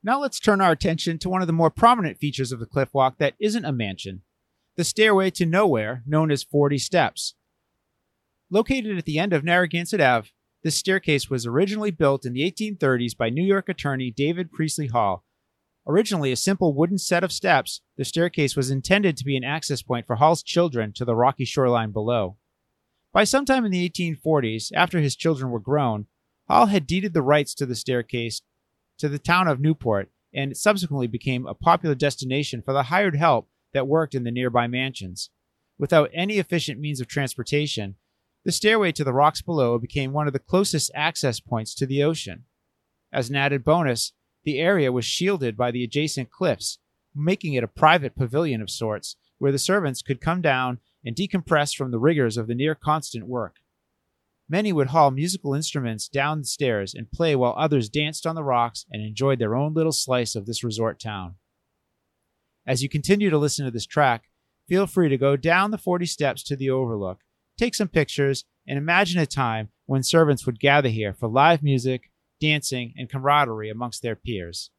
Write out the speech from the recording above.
Now let's turn our attention to one of the more prominent features of the Cliff Walk that isn't a mansion, the Stairway to Nowhere, known as 40 Steps. Located at the end of Narragansett Ave, this staircase was originally built in the 1830s by New York attorney David Priestley Hall. Originally a simple wooden set of steps, the staircase was intended to be an access point for Hall's children to the rocky shoreline below. By sometime in the 1840s, after his children were grown, Hall had deeded the rights to the staircase to the town of Newport, and it subsequently became a popular destination for the hired help that worked in the nearby mansions. Without any efficient means of transportation, the stairway to the rocks below became one of the closest access points to the ocean. As an added bonus, the area was shielded by the adjacent cliffs, making it a private pavilion of sorts, where the servants could come down and decompress from the rigors of the near-constant work. Many would haul musical instruments down the stairs and play while others danced on the rocks and enjoyed their own little slice of this resort town. As you continue to listen to this track, feel free to go down the 40 steps to the overlook, take some pictures, and imagine a time when servants would gather here for live music, dancing, and camaraderie amongst their peers.